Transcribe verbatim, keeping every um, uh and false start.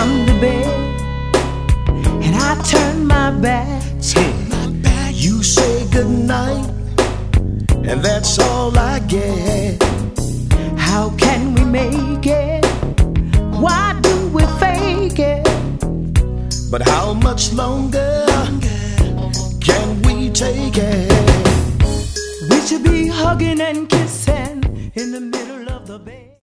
on the bed and I turn my back. Turn my back. You say goodnight, and that's all I get. How can we make it? Why do we fake it? But how much longer can we take it? We should be hugging and kissing in the middle of the bed.